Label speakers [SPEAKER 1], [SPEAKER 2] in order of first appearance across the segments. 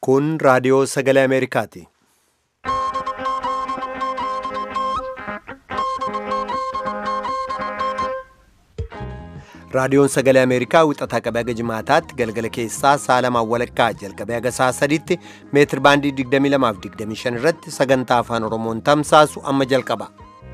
[SPEAKER 1] Kun raadiyoo sagalee Ameerikaati. Raadiyoon sagalee Ameerikaa wixataa qabee haga jimaataatti galgala keessaa sa'a lamaan walakkaa jalqabee haga sa'a sadiitti meetir baandii 22 fi 25 irratti sagantaa afaan Oromoon tamsaasu amma jalqaba.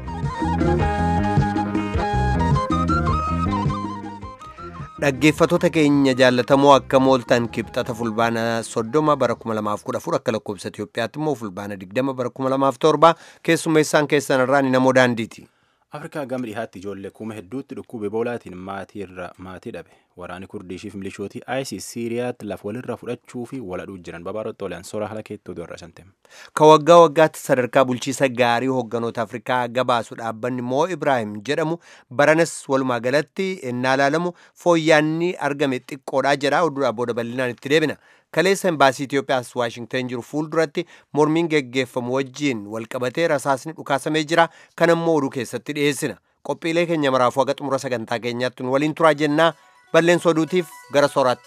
[SPEAKER 1] Dhaggeeffattoota keenya jaallatamoo akka mooltan kibxata fulbaana 30 bara 2014 akka lakkoofsa Itoophiyaatti immoo fulbaana 20 bara 2007 keessummeessaan keessan irraa namoo daandiiti.
[SPEAKER 2] Afrikaa gama dhihaatti ijoollee kuma hedduutti dhukkubee boolaatiin maatii dhabe. Waraanni Kurdiishiif milishootii ISIS Siiriyaatti lafa walirra fudhachuu fi waladhuu jiran babaarotti oolan soora haala keettoo dorra santem.
[SPEAKER 1] Ka waggaa waggaatti sadarkaa bulchiisa gaarii hoogganoota Afrikaa gabaasu dhaabbanni Moo Ibraahim jedhamu baranas walumaa galatti ennaa ilaalamu fooyyaanni argame xiqqoodhaa jedha oduudhaa booda bal'inaan itti deebina. Kaleessa embaasii Itoophiyaas Waashingtan jiru fuulduratti mormiin geggeeffamu wajjiin walqabatee rasaasni dhukaasamee jira. Kan ammoo oduu keessatti dhiyeessina. Qophiilee keenya maraafuu haga xumura sagantaa keenyaatti nu waliin turaa jennaa balleessa oduutiif gara sooraatti.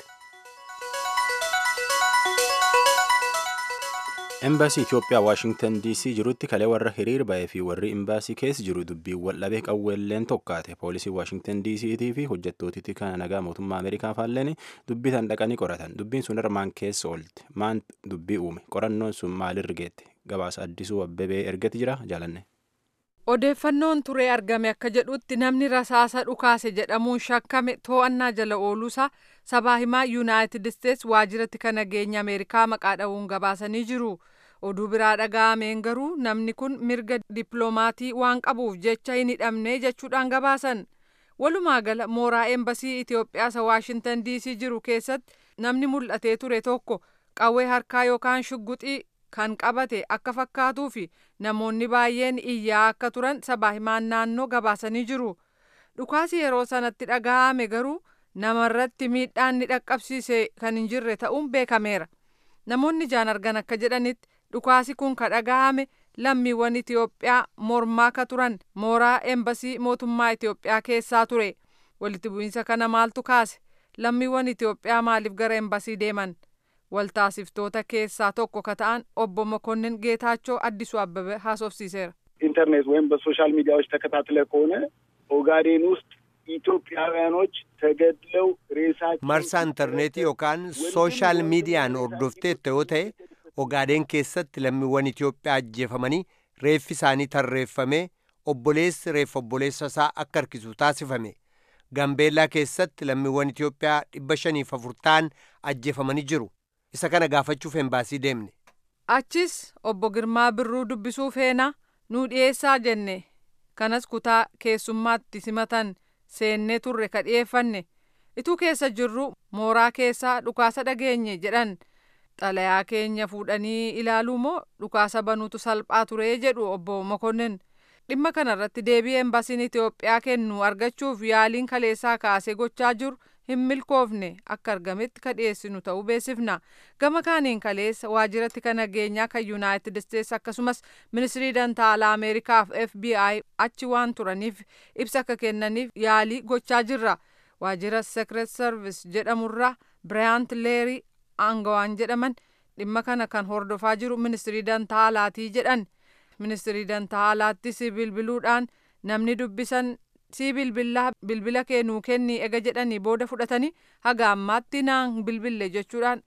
[SPEAKER 2] Embaasii Itoophiyaa Waashingtan DC jirutti kalee warra hiriir ba'ee fi warri embaasii keessa jiru dubbiiwwan dhabee qawweelleen tokkaate. Poolisii Waashingtan DC'tii fi hojjettootitti kan nagaa mootummaa Ameerikaa faalleen dubbii tan dhaqanii qoratan. Dubbiin sun armaan keessa oolte. Maan dubbii uume? Qorannoon sun maalirra geette? Gabaasa addisuu abbebee ergati jira jaalanne.
[SPEAKER 3] Odeeffannoon turee argame akka jedhutti namni rasaasa dhukaase jedhamuun shakkame to'annaa jala ooluusaa sabaa himaa Yuunaayitid Isteets waajjiratti kan nageenya Ameerikaa maqaa dha'uun gabaasanii jiru. Oduu biraa dhaga'ameen garuu namni kun mirga dippiloomatii waan qabuuf jecha hin hidhamne jechuudhaan gabaasan. Walumaa gala mooraa embasii Itoophiyaa Waashingtan DC jiru keessatti namni mul'atee ture tokko qawwee harkaa yookaan shugguxii kan qabate akka fakkaatuu fi namoonni baay'een iyyaa akka turan sabaa himaan naannoo gabaasanii jiru. Dhukaasi yeroo sanatti dhaga'ame garuu namarratti miidhaan ni dhaqqabsiise kan hin jirre ta'uun beekameera. Namoonni ijaan argan akka jedhanitti dhukaasi kun ka dhaga'ame lammiiwwan Itoophiyaa mormaa ka turan mooraa embasii mootummaa Itoophiyaa keessaa ture. Walitti bu'iinsa kana maaltu kaase? Lammiiwwan Itoophiyaa maaliif gara embasii deeman? Waltaasiftoota keessaa tokko ka ta'an obbo Mokonnin Geetaachoo Addisuu Abbebe haasofsiiseera.
[SPEAKER 4] ኢንተርኔት ወይም በሶሻል ሚዲያዎች ተከታትለ ከሆነ ኦጋዴን ውስጥ ኢትዮጵያውያኖች ተገድለው ሬሳቸው
[SPEAKER 1] marsa intarneetii yookaan sooshaal miidiyaan hordofteetta yoo ta'e Ogaadeen keessatti lammiiwwan Itoophiyaa ajjeefamanii reeffi isaanii tarreeffamee obboleessi reeffa obboleessa isaa akka harkisu taasifame. Gambeellaa keessatti lammiiwwan Itoophiyaa 540 ta'an ajjeefamanii jiru. Isa kana gaafachuuf embaasii deemne.
[SPEAKER 3] Achis obbo Girmaa Birruu dubbisuu feena nuu dhiyeessaa jenne. Kanas kutaa keessummaatti simatan seennee turre ka dhiyeeffanne. Ituu keessa jirru mooraa keessaa dhukaasa dhageenye jedhan. Xalayaa keenya fuudhanii ilaaluu moo dhukaasa banuutu salphaa ture jedhu obbo Mokonnin. Dhimma kanarratti deebii embaasiin Itoophiyaa kennu argachuuf yaaliin kaleessaa kaasee gochaa jiru hin milkoofne akka argametti ka dhiyeessinu ta'uu beeksifna. Gama kaaniin kaleessa waajjiratti kan nageenyaa kan Yuunaayitid Isteets akkasumas ministirii dantaalaa Ameerikaaf FBI achi waan turaniif ibsa akka kennaniif yaalii gochaa jirra. Waajjira Secret Service jedhamurraa Biraayant Leerii aangawaan jedhaman dhimma kana kan hordofaa jiru ministirii dantaalaatii jedhan. Ministirii dantaalaattis bilbiluudhaan namni dubbisan si bilbila kennuu kenni ega jedhanii booda fudhatanii haga ammaatti naan bilbille jechuudhaan.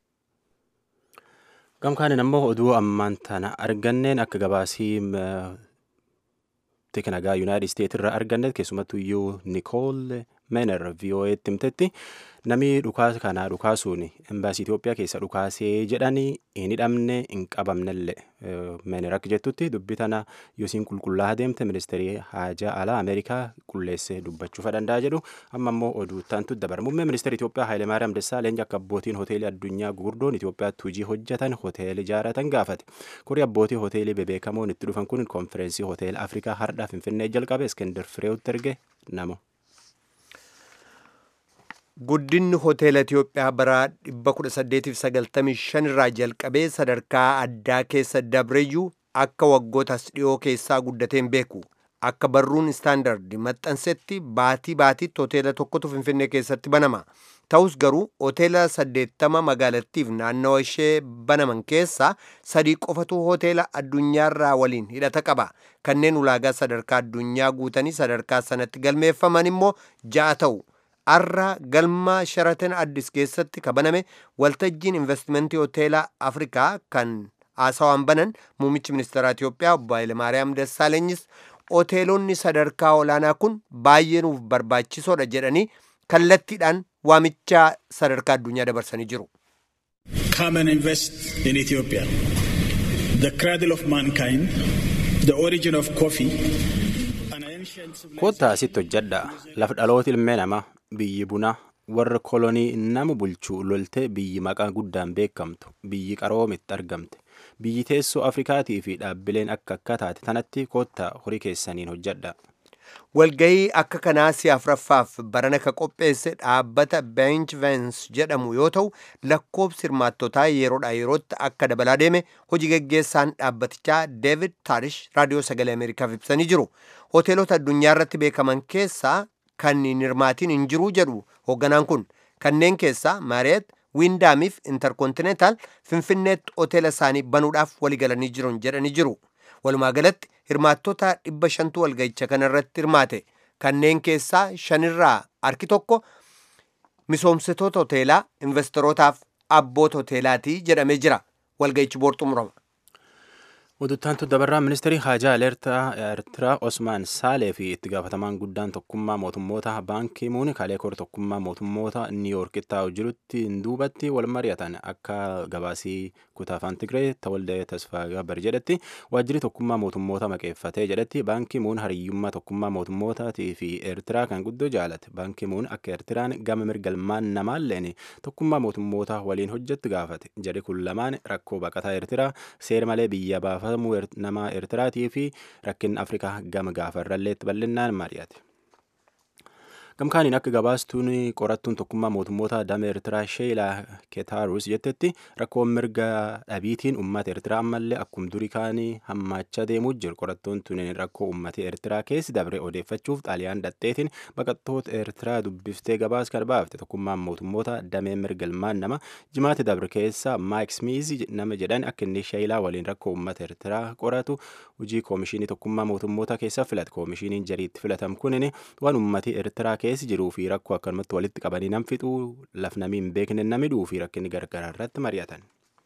[SPEAKER 2] Gamkaanin ammoo oduu ammaan tana arganneen akka gabaasii teeknagaa Yuunaayitid Isteets irraa arganneet keessumattuu iyyuu Nikool Meener VOA'tti himtetti namni dhukaasa kanaa dhukaasuun embaasii Itoophiyaa keessa dhukaasee jedhanii hin hidhamne hin qabamnellee Meener akka jettutti dubbii tana yoosiin qulqullaa'aa deemte ministeerii haajaa alaa Ameerikaa qulleessee dubbachuu danda'a jedhu amma immoo oduu taantu dabara. Muummee ministeera Itoophiyaa Hayilemaariyaam Dassaaleny akka abbootiin hoteelii addunyaa gurguddoon Itoophiyaatti hojii hojjetan hoteelii ijaaratan gaafate. Kuri abbootii hoteelii bebeekamoon itti dhufan kun konfereensii hoteela Afrikaa hardhaa Finfinnee jalqabe Iskender Fireewutti erge namo.
[SPEAKER 1] Guddinni hoteela Itoophiyaa bara 1895 irraa jalqabee sadarkaa addaa keessa dabreeyyuu akka waggoota dhiyoo keessaa guddateen beeku. akka barruun istaandard maxxansetti baatii baatiitti hoteela tokkotu Finfinnee keessatti banama. Ta'us garuu hoteela 80 magaalattiif naannawa ishee banaman keessaa 3 qofatu hoteela addunyaarraa waliin hidhata qaba. Kanneen ulaagaa sadarkaa addunyaa guutanii sadarkaa sanatti galmeeffaman immoo 6 ta'u. Arra galma Sheraton Addis keessatti kabaname waltajjiin investimentii hoteela Afrikaa kan haasawaan banan muummichi ministeera Itoophiyaa obbo Hayilemaariyaam Dassaalanyis hoteelonni sadarkaa olaanaa kun baay'ee nuuf barbaachisoodha jedhanii kallattiidhaan waamicha sadarkaa addunyaa dabarsanii jiru.
[SPEAKER 5] Come and invest in Ethiopia, the cradle of mankind, the origin of coffee.
[SPEAKER 2] Kottaa asitti hojjedha. Lafa dhaloota ilmee namaa biyyi bunaa warra kolonii nama bulchuu lolte biyyi maqaa guddaan beekamtu biyyi qaroomitti argamte biyyi teessoo Afrikaatii fi dhaabbileen akka taate tanatti kottaa horii keessaniin hojjedha.
[SPEAKER 1] Walgahii akka kanaa si'a afuraffaaf barana ka qopheesse dhaabbata Bench Vance jedhamu yoo ta'u lakkoobsi hirmaattotaa yeroodhaa yerootti akka dabalaa deeme hojii gaggeessaan dhaabbatichaa David Tarish raadiyoo sagalee Ameerikaaf ibsanii jiru. Hoteelota addunyaa irratti beekaman keessaa kan hirmaatiin hin jiru jedhu hoogganaan kun. Kanneen keessaa Marriott, Wyndham fi Intercontinental Finfinneetti hoteela isaanii banuudhaaf waliigalanii jiran jedhanii jiru. Walumaa galatti hirmaattota 500 walga'icha kanarratti hirmaate. Kanneen keessaa 5 harki tokko misoomsitoota hoteelaa, investorotaaf abboota hoteelaatii jedhamee jira. Walga'ichi boor xumurama.
[SPEAKER 2] Waduttaantu dabarraa ministeerii haajaa Eertiraa Osmaan Saalee fi itti gaafatamaan guddaan tokkummaa mootummoota baankii muunikalee kor tokkummaa mootummoota Niiyoorkitti taa'u jirutti duubatti wal mari'atan akka gabaasii kutaa afaan Tigree Tawaldee Tasfaagaa bar jedhetti waajjirri tokkummaa mootummoota maqeeffatee jedhetti baankii muun hariyyummaa tokkummaa mootummootaatii fi Eertiraa kan guddoo jaalate. Baankii muun akka Eertiraan gama mirgalmaan namaalleen tokkummaa mootummoota waliin hojjetti gaafate. Jedhi kun lamaan rakkoo baqataa Eertiraa seera malee biyya baafa nama Eertiraatii fi rakkin Afrikaa gama gaafarrallee itti bal'innaan mari'ate. Gamkaaniin akka gabaastuun qorattuun tokkummaa mootummoota dama Eertiraa Sheelaa Keetaarus jettetti rakkoon mirga dhabiitiin uummata Eertiraa ammallee akkuma durii kaanii hammaachaa deemuu jiru. Qorattuun tuniin rakkoo uummata Eertiraa keessi dabre odeeffachuuf xaaliyaan dhadheetiin baqattoota Eertiraa dubbiftee gabaas kan baafte. Tokkummaan mootummoota damee mirga ilmaan nama jimaatti dabre keessa Maayik Smiiz nama jedhan akka inni Sheelaa waliin rakkoo uummata Eertiraa qoratu hojii koomishinii tokkummaa mootummoota keessa filate. Koomishiniin jariitti filatam kunin waan uummati Eertiraa keessa jiruu fi rakkoo akkanumatti walitti qabanii nam fixuu laf namii hin beekne namidhuu fi rakkinni gargaraa irratti mari'atan.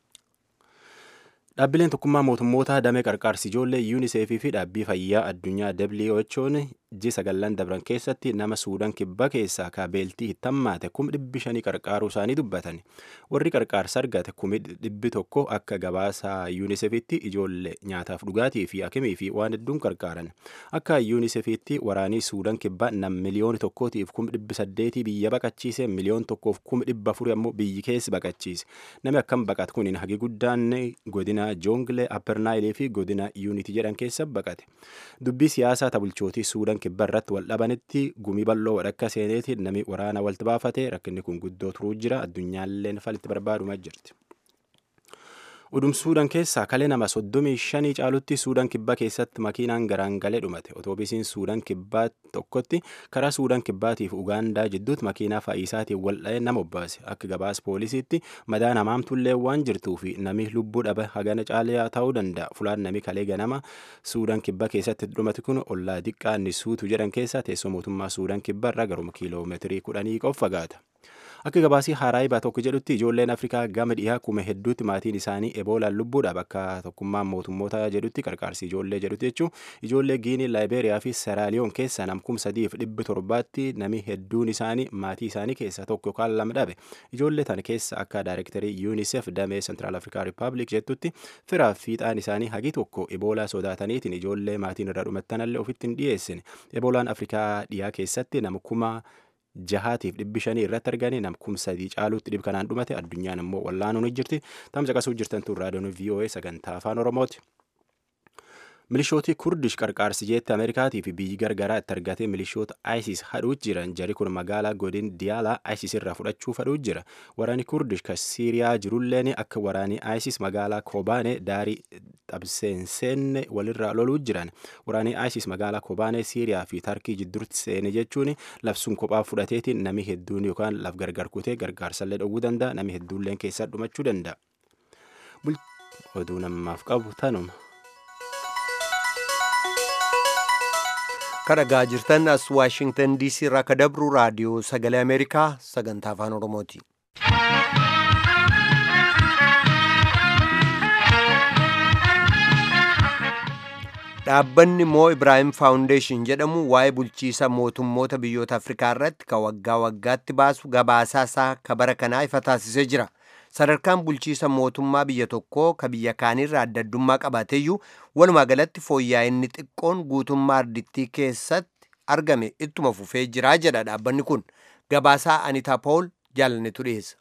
[SPEAKER 2] Dhaabbileen tokkummaa mootummoota damee qarqaarsi ijoollee UNICEF fi dhaabbii fayyaa addunyaa WHO'n G9 dabran keessatti nama Suudaan kibbaa keessaa kaabeeltii hittammaate 500,000 qarqaaruu isaanii dubbatan. Warri qarqaarsa argate 100,000 akka gabaasaa UNICEFitti ijoollee nyaataaf dhugaatii fi hakimii fi waan hedduun qarqaaran. Akka UNICEFitti waraanii Suudaan kibbaa nam miliyoona 1,800,000 biyya baqachiise miliyoona 1,400,000 ammoo biyyi keessi baqachiise. Namni akkam baqate kun hagi guddaan godina Joongilee, Upper Nile fi godina Unity jedhan keessa baqate. Dubbii siyaasaa bulchootii Suudaan kibbaa irratti wal dhabanitti gumii bal'oo wadhakka seeneeti namni waraana walitti baafate rakkinni kun guddoo turuu jira addunyaalleen falitti barbaaduma jirti. Udum Suudaan keessaa kalee nama 35 caalutti Suudaan kibbaa keessatti makiinaan garaan galee dhumate. Otoobisiin Suudaan kibbaa tokkotti karaa Suudaan kibbaatiif Ugaandaa jidduutti makiinaa faayisaatiin wal dha'ee nama obbaase. Akka gabaas poolisiitti madaan hamaamtullee waan jirtuu fi namni lubbuu dhabe hagana caalaa ta'uu danda'a. Fulaan namni kalee ganama Suudaan kibbaa keessatti dhumate kun ollaa diqqaa Nisuutu jedhan keessaa teessoo mootummaa Suudaan kibbaa irraa garuma kiiloomeetirii 10 qofa fagaata. Akka gabaasii Haraayibaa tokko jedhutti ijoolleen Afrikaa gama dhiyaa kuma hedduutti maatiin isaanii eboolaan lubbuudha. Bakka tokkummaan mootummoota jedhutti qarqaarsi ijoollee jedhutti jechuun ijoollee Giinii, Laayibeeriyaa fi Seraaliyoon keessa nam 3,700 nami hedduun isaanii maatii isaanii keessaa tokko yookaan lama dhabe. Ijoollee tana keessa akka daayirektarii UNICEF damee Central Africa Republic jettutti firaaf fiixaan isaanii hagi tokko eboolaa sodaataniitiin ijoollee maatiin irra dhumattanallee ofitti hin dhiyeessine. Eboolaan Afrikaa dhiyaa keessatti nama 6,500 irratti arganii nam 3,000 caaluutti dhib kanaan dhumate addunyaan immoo wallaanuun jirti. Tamsa qasuu jirtan tun raadiyoon VOA sagantaa afaan Oromooti. Milishooti Kurdish qarqaarsi jeetti Ameerikaatii fi biyyi gargaraa itti argatee milishoota ISIS hadhuu jiran jari kun magaalaa godin Diyaalaa ISIS irraa fudhachuu fadhuu jira. Waraanni Kurdish kan Siiriyaa jirulleen akka waraanni ISIS magaalaa Kobaanee daarii xabseensenne walirraa loluu jiran. Waraanni ISIS magaalaa Kobaanee Siiriyaa fi Tarkii jidduutti seene jechuun labsuun kophaa fudhateetiin namni hedduun yookaan laf gargar kutee gargaarsallee dhowwuu danda'a. Namni hedduulleen keessaa dhumachuu danda'a. Oduu namaaf qabu tanuma.
[SPEAKER 1] Kadhagaa jirtan as Waashingtan DC irraa ka dabru raadiyoo sagalee Ameerikaa sagantaa afaan Oromooti. Dhaabbanni Moo Ibraahim Foundation jedhamu waa'ee bulchiisa mootummoota biyyoota Afrikaa irratti ka waggaa waggaatti baasu gabaasaa isaa ka bara kanaa ifa taasisee jira. Sadarkaan bulchiisa mootummaa biyya tokkoo ka biyya kaanirraa adda addummaa qabaateeyyuu walumaa galatti fooyya'inni xiqqoon guutummaa ardittii keessatti argame ittuma fufee jira jedha dhaabbanni kun. Gabaasaa Anitaa Pool jaalannetu dhiyeessa.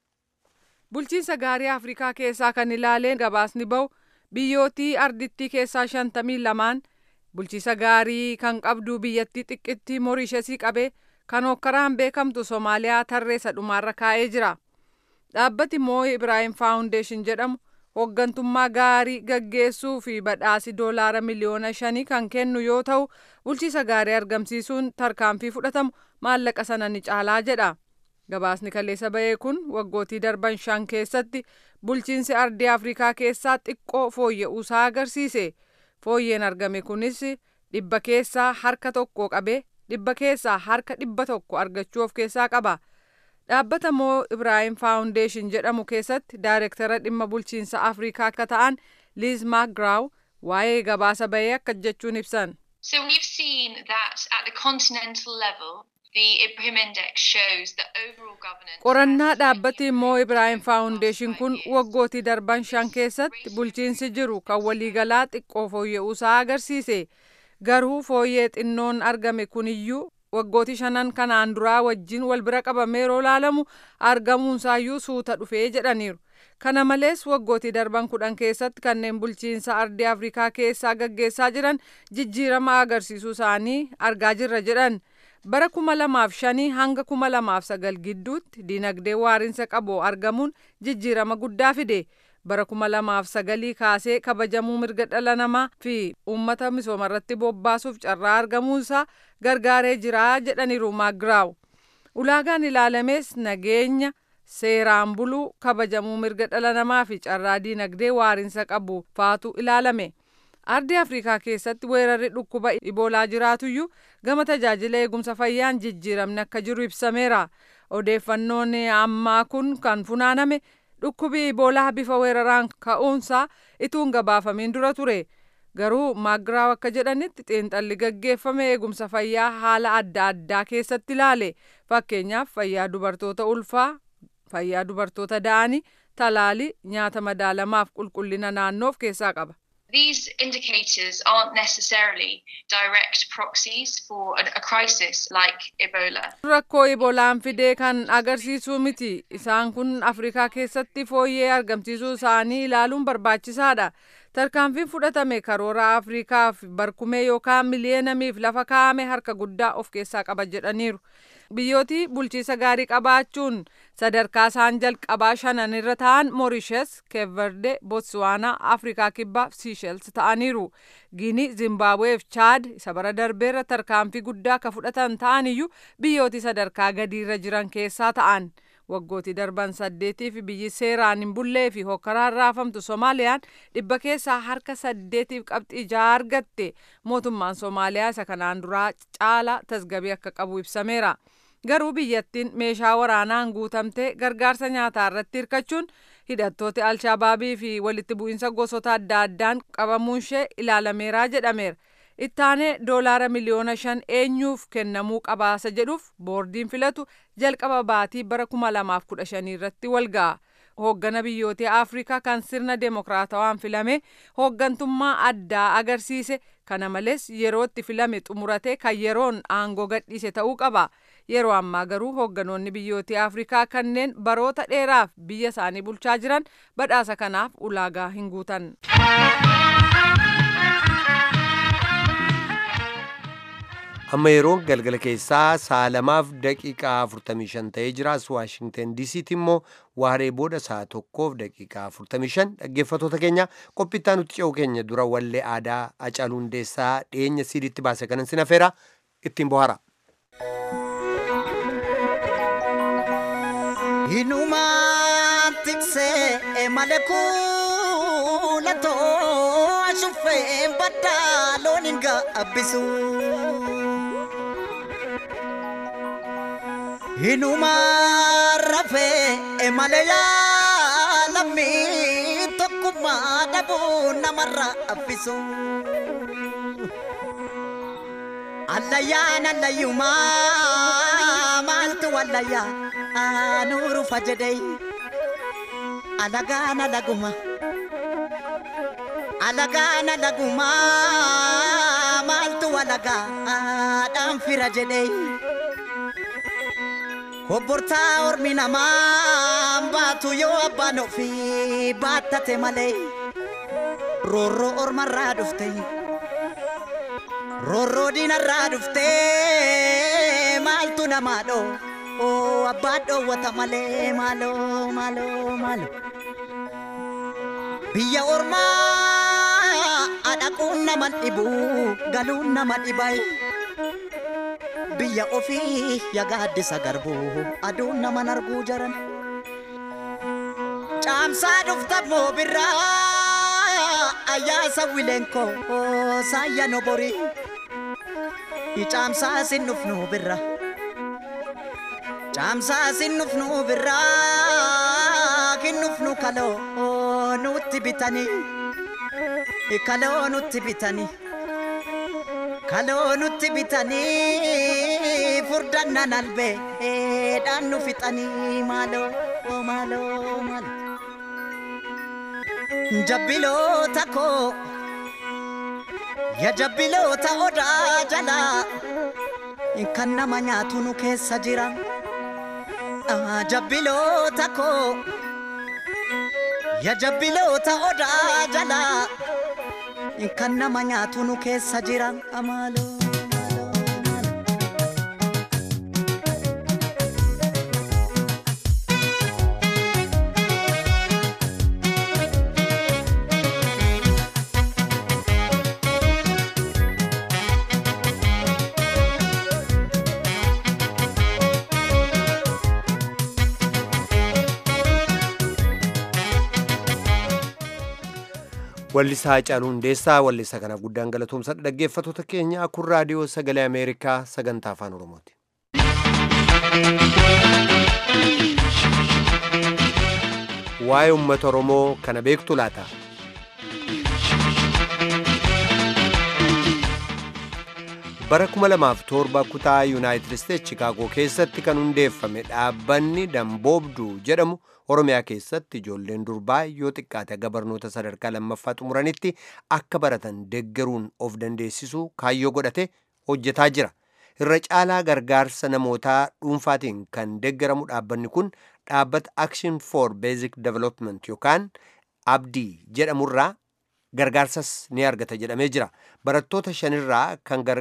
[SPEAKER 3] Bulchiinsa gaarii Afrikaa keessaa kan ilaaleen gabaasni bahu biyyootii ardittii keessaa 52 bulchiisa gaarii kan qabdu biyyattii xiqqittii Moorisheesii qabee kan hokkaraan beekamtu Somaaliyaa tarreessa dhumaarra kaa'ee jira. Dhaabbati Moo Ibraahim Foundation jedhamu hooggantummaa gaarii gaggeessuu fi badhaasi $5 miliyoona kan kennu yoo ta'u bulchiisa gaarii argamsiisuun tarkaanfii fudhatamu maallaqa sana ni caalaa jedha. Gabaasni kaleessa bahee kun waggootii darban 5 keessatti bulchiinsi ardii Afrikaa keessaa xiqqoo fooyya'uusaa agarsiise. Fooyyeen argame kunis dhibba keessaa harka tokko qabee dhibba keessaa harka 100 argachuu of keessaa qaba. Dhaabbata Moo Ibraahim Foundation jedhamu keessatti daayirektara dhimma bulchiinsa Afrikaa akka ta'an Liz McGraw waa'ee gabaasa bahee akka jechuun ibsan.
[SPEAKER 6] So we've seen that at the continental level the Ibrahim Index shows that overall governance.
[SPEAKER 3] Qorannaa dhaabbati Moo Ibraahim Foundation kun waggootii darban 5 keessatti bulchiinsi jiru kan waliigalaa xiqqoo fooyya'uusaa agarsiise. Garuu fooyyee xinnoon argame kuniyyuu waggootii 5 kanaan duraa wajjin wal bira qabamee yeroo ilaalamu argamuunsaayyuu suuta dhufee jedhaniiru. Kana malees waggootii darban 10 keessatti kanneen bulchiinsa ardii Afrikaa keessaa gaggeessaa jiran jijjiirama agarsiisuu isaanii argaa jirra jedhan. Bara 2005 hanga 2009 gidduutti dinagdee waariinsa qabu argamuun jijjiirama guddaa fide. Bara 2009 kaasee kabajamuu mirga dhala namaa fi uummata misoomarratti bobbaasuuf carraa argamuusaa gargaaree jira jedhaniiru McGraw. Ulaagaan ilaalames nageenya, seeraan buluu, kabajamuu mirga dhala namaa fi carraa dinagdee waariinsa qabu faatu ilaalame. Ardii Afrikaa keessatti weerarri dhukkuba Iboolaa jiraatuyyuu gama tajaajila eegumsa fayyaan jijjiiramni akka jiru ibsameera. Odeeffannoon ammaa kun kan funaaname dhukkubi Iboolaa bifa weeraraan ka'uunsaa ituun gabaafamiin dura ture. Garuu McGraw akka jedhanitti xiinxalli gaggeeffame eegumsa fayyaa haala adda addaa keessatti ilaale. Fakkeenyaaf fayyaa dubartoota ulfaa, fayyaa dubartoota da'anii, talaalii, nyaata madaalamaaf qulqullina naannoof keessaa qaba.
[SPEAKER 6] These indicators aren't necessarily direct proxies for a crisis like Ebola.
[SPEAKER 3] Rakkoo Ebolaan fidee kan agarsiisuu miti. Isaan kun Afrikaa keessatti fooyyee argamsiisuu isaanii ilaaluun barbaachisaadha. Tarkaanfiin fudhatame karoora Afrikaaf barkumee yookaan miliyeenamiif lafa kaa'ame harka guddaa of keessaa qaba jedhaniiru. Biyyooti bulchiisa gaarii qabaachuun sadarkaa isaan jalqabaa 5 irra ta'an Mauritius, Cape Verde, Botswana, Afrikaa Kibbaa fi Seychelles ta'aniiru. Guinea, Zimbabwe fi Chad isa bara darbeerra tarkaanfii guddaa ka fudhatan ta'aniyyuu biyyooti sadarkaa gadiirra jiran keessaa ta'an. Waggootii darban 8 fi biyyi seeraan hin bullee fi hokkaraan raafamtu Soomaaliyaan dhibba keessaa harka 8.6 argatte. Mootummaan Soomaaliyaa isa kanaan duraa caala tasgabbii akka qabu ibsameera. Garuu biyyattiin meeshaa waraanaan guutamtee gargaarsa nyaataa irratti hirkachuun hidhattooti Alshabaabii fi walitti bu'iinsa gosoota adda addaan qabamuun ishee ilaalameera jedhameera. Ittaanee $5 miliyoona eenyuuf kennamuu qabaasa jedhuuf boordiin filatu jalqaba baatii bara 2015 irratti walga'a. Hooggana biyyoota Afrikaa kan sirna demokraatawaan filame hooggantummaa addaa agarsiise. Kana malees yeroo itti filame xumurate kan yeroon aangoo gadhiise ta'uu qaba. Yeroo ammaa garuu hoogganoonni biyyoota Afrikaa kanneen baroota dheeraaf biyya isaanii bulchaa jiran badhaasa kanaaf ulaagaa hin guutan.
[SPEAKER 1] amma yeroon galgala keessaa sa'a 2:45 ta'ee jira. Waashingtan DC'tti immoo waaree booda sa'a 1:45. Dhaggeeffattoota keenya qophittaa nutti ce'u keenya dura wallee aadaa Hacaaluu Hundeessaa dhiyeenya siidiitti baase kanan sin affeera ittiin bohaara.
[SPEAKER 7] Hinumaan tiksee malee kuulatoo ashuufee baddaa loon hin gaabbisu. Hinumaan rafee malee yaalamii tokkummaa dhabuu namarra affisu. Allayyaan allayyumaa maaltu wallayyaa. Nuru fajadai alagana laguma maltu alaga adam firajadai koborta ormina ma batu yo abano fi batate male roro orma radufte roro dina radufte maltu namado Oh, abado wata male malo. Biya orma adakun naman ibu, galun naman ibay. Biya ofi yagadi sa garbu, adun naman argu jaran. Chamsa dufta mo birra, ayasa wilenko, saya no bori. Chamsa sinufnu birra. Chamsa sinufnu birra kinufnu kalo nutti bitani furdanna nalbe dannu fitani malo jabbilota ko ya jabbilota oda jala kan nama nyaatu nu keessa jira. Jabbilota ko ya jabbilota oda jala kan nama nyaatu nu keessa jira amalo.
[SPEAKER 1] Wallisaa Hacaaluu Hundeessaa wallisaa kana guddaan galatoomsadha. Dhaggeeffattoota keenya kun raadiyoo sagalee Ameerikaa sagantaa afaan Oromooti. Waa'ee uummata Oromoo kana beektu laata? Bara 2007 kutaa Yuunaayitid Isteetsi Chikaagoo keessatti kan hundeeffame dhaabbanni Damboobduu jedhamu Oromiyaa keessatti ijoolleen durbaa yoo xiqqaate barnoota sadarkaa lammaffaa xumuranitti akka baratan deeggaruun of dandeessisuu kaayyoo godhate hojjetaa jira. Irra caalaa gargaarsa namootaa dhuunfaatiin kan deeggaramu dhaabbanni kun dhaabbata Action for Basic Development yookaan abdii jedhamurraa gargaarsas ni argata jedhamee jira. Barattoota shanirraa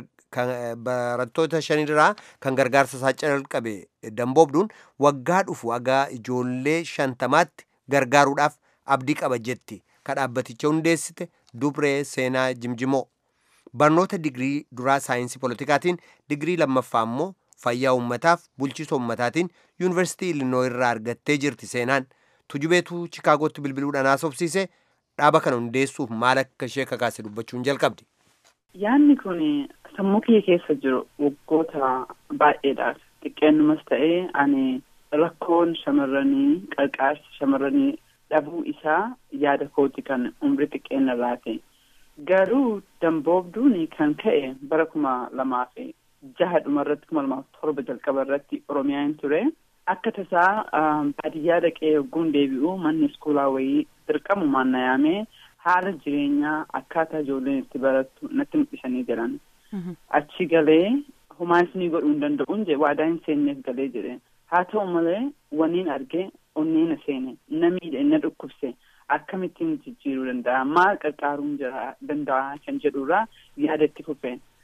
[SPEAKER 1] kan gargaarsa isaa calqabe Damboobduun waggaa dhufu waggaa ijoollee 50tti gargaaruudhaaf abdii qaba jetti. Kan dhaabbaticha hundeessite Dubree Seenaa Jimjimoo. Barnoota digirii duraa saayinsii politikaatiin digirii lammaffaa immoo fayyaa uummataaf bulchiisa uummataatiin yuunivarsiitii Illinois irraa argattee jirti. Seenaan tujubeetu Chikaagootti bilbiluudhaan haasofsiise. Dhaaba kana hundeessuuf maal akka ishee kakaase dubbachuun jalqabdi.
[SPEAKER 8] Yaanni kun sammuu kiyya keessa jiru waggoota baay'eedhaaf xiqqeennumas ta'ee ani rakkoon shamarranii qarqaarsi shamarranii dhabuu isaa yaada kooti kan umrii xiqqeenarraa ta'e. Garuu Damboobduun kan ka'e bara 2006 dhumarratti 2007 jalqaba irratti Oromiyaan ture. Akka tasaa baadiyyaa dhaqee yogguun deebi'u manni iskuulaa wayii dirqamumaan na yaamee haala jireenyaa akkaataa ijoolleen itti barattu natti mul'isanii jiran. Achi galee homaa isinii godhuu hin danda'uun waadaa hin seenneef galee jedhe. Haa ta'u malee waniin argee onnee na seene na miidhe na dhukkubse akkamittiin jijjiiruu danda'a maal qarqaaruun danda'a kan jedhurraa yaada itti fufe.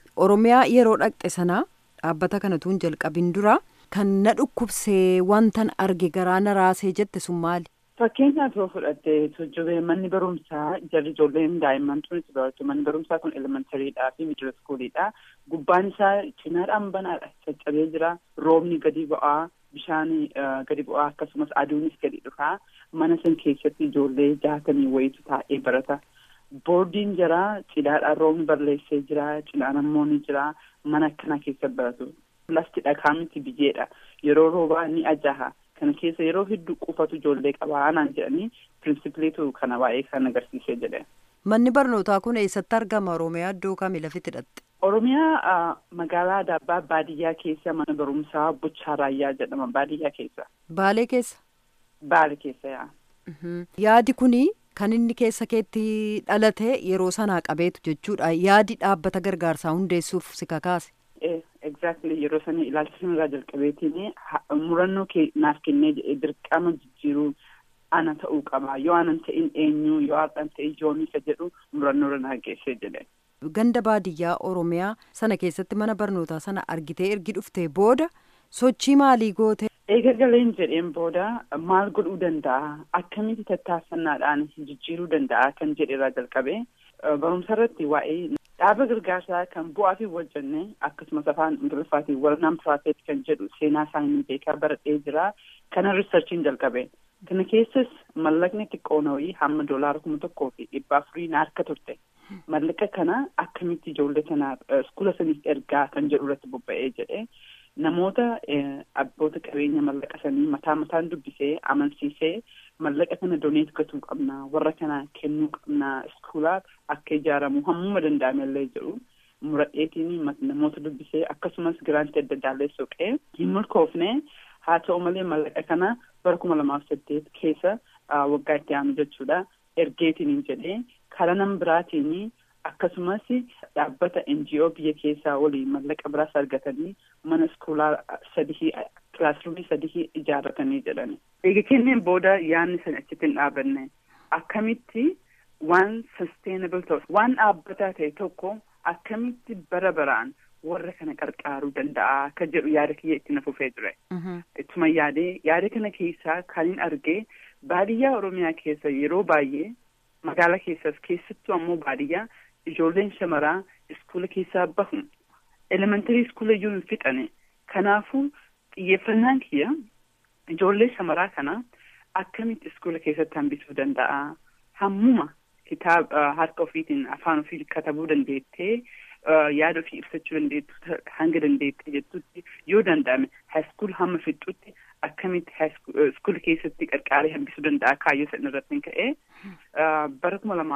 [SPEAKER 9] Oromiyaa yeroo dhaqxe sana dhaabbata kanatuun jalqabin dura kan na dhukkubsee wantan arge garaa na raasee jette sun maali?
[SPEAKER 8] Fakkeenyaaf yoo fudhatte Tujjubee manni barumsaa jarri ijoolleen daa'imman tun itti baratu. Manni barumsaa kun elementaryidhaa fi middle schoolidha. Gubbaan isaa cinaadhaan banaadha. Caccabee jira. Roobni gadi bu'aa. Bishaan gadi bu'aa akkasumas aduunis gadi dhufaa. Mana san keessatti ijoollee 60 wayitu taa'ee barata. Boordiin jira. Cidaadhaan roobni barreessee jira. Cinaan ammoo ni jira. Mana akkanaa keessa baratu. Lasti dhagaa miti biyyeedha. Yeroo roobaa ni ajaaha. Kana keessa yeroo hedduu qufatu ijoollee qabaa naan jedhanii pirinsipiliitu kana baay'ee kan agarsiisee jedhe.
[SPEAKER 9] Manni barnootaa kun eessatti argama? Oromiyaa iddoo kamii lafitti hidhatte?
[SPEAKER 8] Oromiyaa magaalaa Adaabaa baadiyyaa keessa mana barumsaa Buchaa Raayyaa jedhama baadiyyaa keessa.
[SPEAKER 9] Baalee keessa?
[SPEAKER 8] Baalee keessa yaa.
[SPEAKER 9] Yaadi kuni kan inni keessa keetti dhalate yeroo sanaa qabeetu jechuudha. Yaadi dhaabbata gargaarsaa hundeessuuf si kakaase?
[SPEAKER 8] Exactly yeroo sana ilaalcha sanarraa jalqabeetiin murannoo naaf kennee dirqama jijjiiruu ana ta'uu qaba. Yoo anan ta'in eenyu yoo har'an ta'e yoomisa jedhu murannoo irra naa geessee jedhe.
[SPEAKER 9] Ganda baadiyyaa Oromiyaa sana keessatti mana barnootaa sana argitee ergi dhuftee booda sochii maalii goote?
[SPEAKER 8] Eega galeen jedheen booda maal godhuu danda'a? Akkamitti tattaaffannaadhaan jijjiiruu danda'a kan jedherraa jalqabee barumsa irratti waa'ee dhaaba gargaarsaa kan bu'aa fi wajjannee akkasumas afaan Ingiliffaatiin walnaan piraateet kan jedhu seenaa isaanii beekaa baradhee jira. Kana riisarchiin jalqabe. Kana keessas mallaqni xiqqoo nawii hamma $1,400 na harka turte. Mallaqa kana akkamitti ijoollee kana iskuula saniif ergaa kan jedhu irratti bobba'ee jedhee namoota abboota qabeenya mallaqa sanii mataan dubbisee amansiisee mallaqa kana doneet gatuu qabna warra kana kennuu qabna iskuulaa akka ijaaramu hammuma danda'amellee jedhu muradheetiin namoota dubbisee akkasumas giraantii adda addaallee soqee hin milkoofne haa ta'u malee mallaqa kana bara 2008 keessa waggaa itti aanu jechuudha ergeetiin jedhee karaa nama biraatiin akkasumas dhaabbata NGO biyya keessaa waliin mallaqa biraas argatanii mana iskuulaa 3 kilaasruumii 3 ijaarratanii jedhani. Eega kenneen booda yaadni sana achitti hin dhaabanne akkamitti waan sustainable ta'u waan dhaabbataa ta'e tokko akkamitti bara baraan warra kana qarqaaruu danda'a kan jedhu yaada kiyya itti na fufee ture. Ittuma yaada kana keessaa kan hin argee baadiyyaa Oromiyaa keessa yeroo baay'ee magaalaa keessas keessattuu ammoo baadiyyaa ijoolleen shamaraa iskuula keessaa bahu elementarii iskuula iyyuu hin fixane. Kanaafuu xiyyeeffannaan kiyya ijoollee shamaraa kana akkamitti iskuula keessatti hambisuu danda'a? Hammuma kitaaba harka ofiitiin afaan ofii katabuu dandeettee yaada ofii ibsachuu dandeettu hanga dandeettee jettutti yoo danda'ame haayiskuul hamma fixxutti akkamitti iskuula keessatti qarqaaree hambisuu danda'a kaayyoo sana irratti ka'ee bara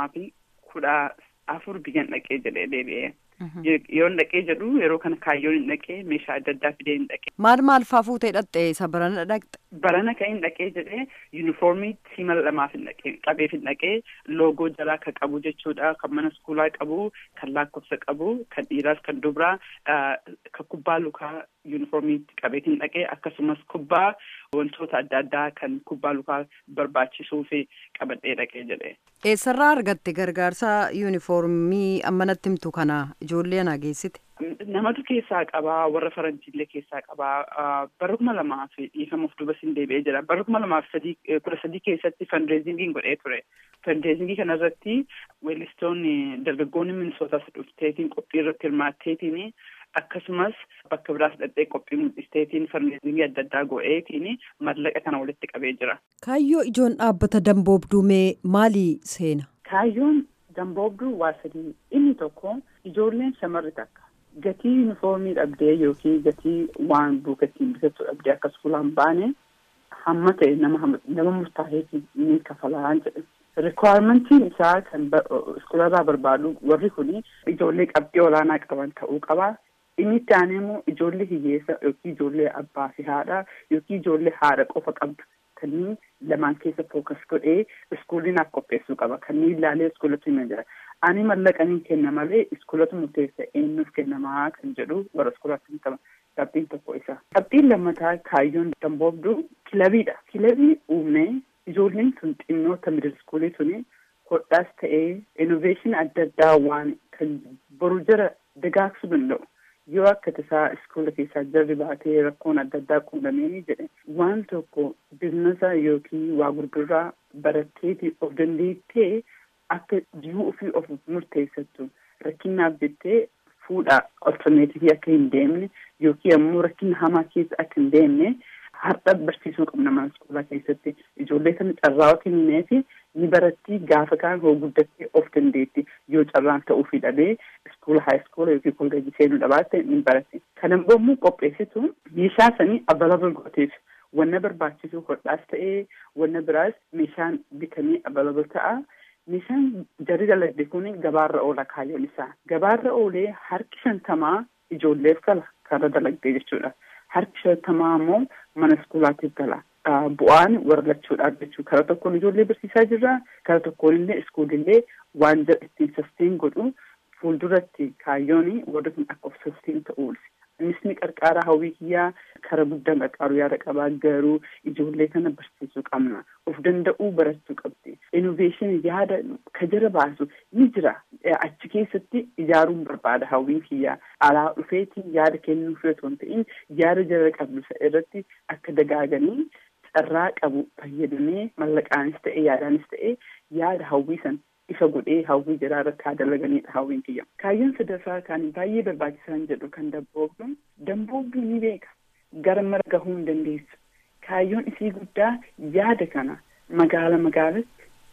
[SPEAKER 8] 2014 biyyan dhaqee jedhee deebi'ee. Yoon dhaqee jedhu yeroo kana kaayyoon hin dhaqee meeshaa adda addaa fidee hin dhaqee.
[SPEAKER 9] Maal faa fuutee dhaqxe isa barana dhaqxe?
[SPEAKER 8] Barana kan hin dhaqee jedhee yuunifoormii siima lamaaf hin dhaqee qabeef hin dhaqee loogoo jalaa kan qabu jechuudha kan mana iskuulaa qabu kan lakkoofsa qabu kan dhiiraas kan dubaraa kan kubbaa lukaa yuunifoormiitti qabeef hin dhaqee akkasumas kubbaa wantoota adda addaa kan kubbaa lukaa barbaachisuu fi qabadhee dhaqee jedhee.
[SPEAKER 9] Eessarraa argatte gargaarsa yuunifoormii ammanatti himtu kana ijoollee anaa geessite?
[SPEAKER 8] Namatu keessaa qabaa warra faranjiillee keessaa qabaa bara 2000 dhiifamuuf duba sin deebi'ee jira. Bara 2013 keessatti fundraisingii godhee ture. Fundraisingii kanarratti weellistoonni dargaggoonni Minisootaas dhufteetiin qophii irratti hirmaatteetiin akkasumas bakka biraas dhaqxee qophii mul'isteetiin fundraisingii adda addaa godheetiin mallaqa kana walitti qabee jira.
[SPEAKER 9] Kaayyoo ijoon dhaabbata damboobduu mee maali seena?
[SPEAKER 8] Kaayyoon damboobduu waa sadii. Inni tokko ijoolleen shamarri takka gatii yuunifoormii dhabdee yookiin gatii waan buukattiin bitattu dhabdee akka iskuulaan baane hamma ta'e nama murtaa'eetiin ni kafalaa jedhe. Rikwaarmentiin isaa kan iskuularraa barbaadu warri kuni ijoollee qabxii olaanaa qaban ta'uu qaba. Inni itti aanee immoo ijoollee hiyyeessa yookiin ijoollee abbaa fi haadha yookiin ijoollee haadha qofa qabdu kanneen lamaan keessa fookas godhee iskuulinaaf qopheessuu qaba. Kanneen ilaalee iskuulatti hima jira. Ani mallaqaniin kenna malee iskuulatu murteessa eenyuuf kennamaa kan jedhu warra iskuulaatti himtama. Qabxiin tokko isa. Qabxiin lammataa kaayyoon damboobduu kilabiidha. Kilabii uumee ijoolleen sun xinnoota miidil iskuulii suni hodhaas ta'ee innoveeshinii adda addaa waan kan boru jira dagaagsuu danda'u. Yoo akka tasaa iskoola keessaa jarri baatee rakkoon adda addaa quunnameenii jedhe waan tokko biizinasa yookiin waa gurguraa baratteeti of dandeettee akka jiruu ofii of murteessattu rakkinaaf jettee fuudha alterneetivii akka hin deemne yookiin ammoo rakkina hamaa keessa akka hin deemne har'a barsiisuu qabna mana iskoolaa keessatti ijoollee sana carraa kennineefi ni baratti gaafa kaan hoo guddattee of dandeetti yoo carraan ta'uufii dhabee iskoola haayiskoola yookiin kolleejii seenuu dhabaatte ni baratti. Kana immoo qopheessitu meeshaa sanii available gooteef wanna barbaachisu hodhaas ta'ee wanna biraas meeshaan bitamee available ta'a. Meeshaan jarri dalagde kun gabaarra oola kaayyoon isaa. Gabaarra oolee harki 50 ijoolleef gala karra dalagdee jechuudha. Harki 50 immoo mana iskoolaatiif gala. Bu'aan warra lachuudhaaf jechuudha. Karaa tokkoon ijoollee barsiisaa jirra. Karaa tokkoon illee iskoolillee waan ittiin sustain godhu fuulduratti kaayyoon warra kun akka of sustain ta'uuf. Innis ni qarqaara hawwii kiyyaa karaa guddaan qarqaaru yaada qabaa garuu ijoollee kana barsiisuu qabna. Of danda'uu barachuu qabdi. Innoveeshinii yaada ka jara baasu ni jira. Achi keessatti ijaaruun barbaada hawwiin kiyyaa. Alaa dhufeetiin yaada kennuu fi otoo hin ta'in yaada jara qabdu irratti akka dagaaganii carraa qabu fayyadamee mallaqaanis ta'e yaadaanis ta'e yaada hawwii san ifa godhee hawwii jiraa irratti haa dalaganiidha hawwiin kiyya. Kaayyoon sadaffaa kan baay'ee barbaachisan jedhu kan damboobduu ni beeka. Gara mara gahuu hin dandeessu. Kaayyoon isii guddaa yaada kana magaalatti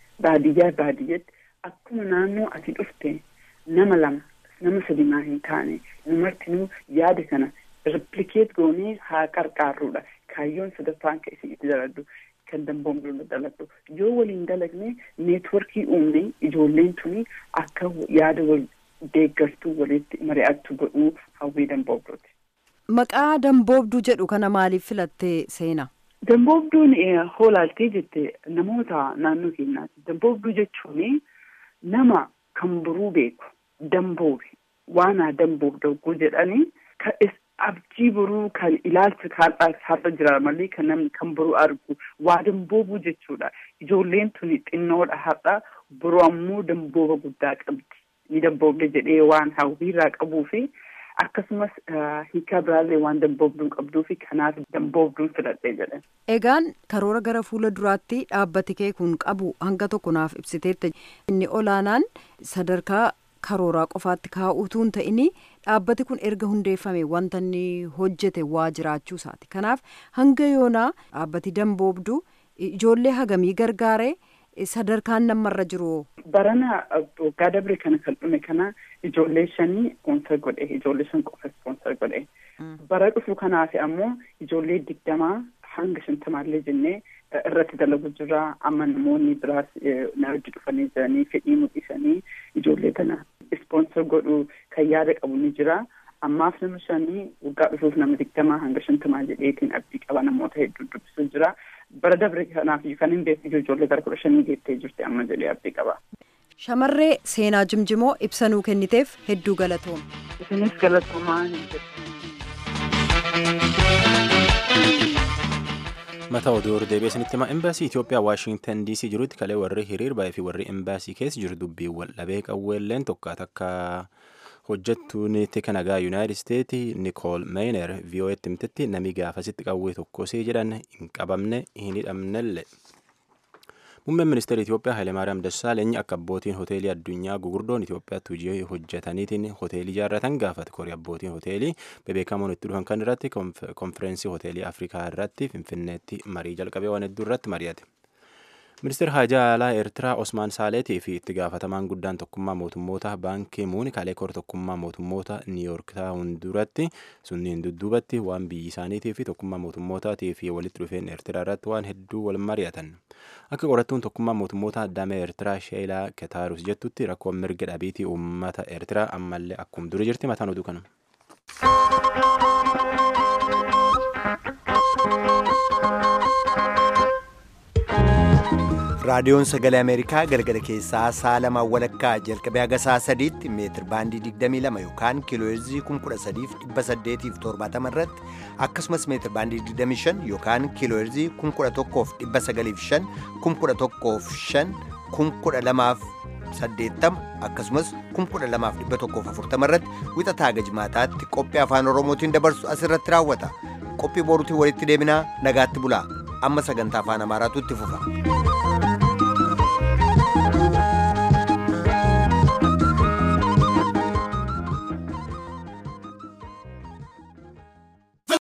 [SPEAKER 8] baadiyyatti akkuma naannoo ati dhufte nama 2 nama 3 hin taane numartinuu yaada kana replikeet goonee haa qarqaarruudha. Kaayyoon sadaffaan ka isii itti daladhu kan damboobduu dalagdu yoo waliin dalagne neetworkii uumne ijoolleen tuni akka yaada wal deeggartuu walitti mari'attu godhuu hawwii damboobduuti.
[SPEAKER 9] Maqaa damboobduu jedhu kana maaliif filattee seena?
[SPEAKER 8] Damboobduun hoolaaltee jette namoota naannoo keenyaati. Damboobduu jechuun nama kan buruu beeku damboobe waan damboobduu jedhanii abjii buruu kan ilaalcha har'a jira malee kan namni kan buruu argu waa damboobuu jechuudha. Ijoolleen tuni xinnoodha har'a buruu ammoo dambooba guddaa qabdi. Ni damboobde jedhee waan hawwiirraa qabuu fi akkasumas hiikaa biraallee waan damboobduun qabduu fi kanaaf damboobduun filadhee jedhan.
[SPEAKER 9] Egaan karoora gara fuula duraatti dhaabbati kee kun qabu hanga tokko naaf ibsiteetta. Inni olaanaan sadarkaa karooraa qofaatti kaa'uutu hin ta'in dhaabbati kun erga hundeeffame wanta inni hojjete waa jiraachuu isaati. Kanaaf hanga yoonaa dhaabbati damboobduu ijoollee hagamii gargaaree sadarkaan namarra jiru.
[SPEAKER 8] Barana waggaa dabre kana kan dhume kana ijoollee 5 sponsor godhe ijoollee 5 qofa sponsor godhe. Bara dhufu kanaaf ammoo ijoollee 20 hanga 50 jennee irratti dalagu jira. Amma namoonni biraas na wajji dhufanii jiranii fedhii mul'isanii ijoollee kana sponsor godhu kan yaada qabu ni jira. Ammaaf nama 5 waggaa dhufuuf nama 20 hanga 50 jedheetiin abdii qaba namoota hedduu dubbisuu jira. Bara dabre kanaaf kan hin beekne ijoollee gara 15 geettee jirti amma jedhee abdii qaba.
[SPEAKER 9] Shamarree seenaa jimjimoo ibsanuu kenniteef hedduu galatooma.
[SPEAKER 8] Isinis galatoomaa.
[SPEAKER 2] Mata oduu deebi'ee isinitti hima embaasii Itoophiyaa Waashingtan DC jirutti kalee warri hiriir ba'ee fi warri embaasii keessa jiru dubbii wal dhabee qawweelleen tokkaat akka hojjettuun tika nagaa Yuunaayitid Isteetii Nikool Meener VOA'tti himtetti namni gaafasitti qawwee tokkosee jedhan hin qabamne hin hidhamnelle. Muummeen ministeera Itoophiyaa Hayilemaariyaam Dassaaleny akka abbootiin hoteelii addunyaa gugurdoon Itoophiyaatti hojii hojjetaniitiin hoteelii ijaarratan gaafate. Korii abbootiin hoteelii bebeekamoon itti dhufan kan irratti konfereensii hoteelii Afrikaa irratti Finfinneetti marii jalqabee waan hedduu irratti mari'ate. Ministeera Haajaa Alaa Eertiraa Osmaan Saaleetii fi itti gaafatamaan guddaan tokkummaa mootummoota Baankii Muun kalee kor tokkummaa mootummoota Niiyork taa'uun duratti sunniin dudduubatti waan biyyi isaaniitii fi tokkummaa mootummootaatii fi walitti dhufeen Eertiraa irratti waan hedduu wal mari'atan. Akka qorattuun tokkummaa mootummoota damee Eertiraa Sheelaa Ketaarus jettutti rakkoon mirga dhabiitii uummata Eertiraa ammallee akkuma dura jirti mataan oduu kana.
[SPEAKER 1] raadiyoon sagalee ameerikaa galgala keessaa sa'a 2 walakkaa jalqabee haga sa'a 3tti meetir baandii 22 yookaan kiilooheerzii 13870 irratti akkasumas meetir baandii 25 yookaan kiilooheerzii 11905 115 120 80 akkasumas 12140 irratti wixataa hanga jimaataatti qophii afaan oromootiin dabarsu asirratti raawwata. Qophii boruutiin walitti deebinaa nagaatti bulaa. Amma sagantaa afaan amaaraatu itti fufa.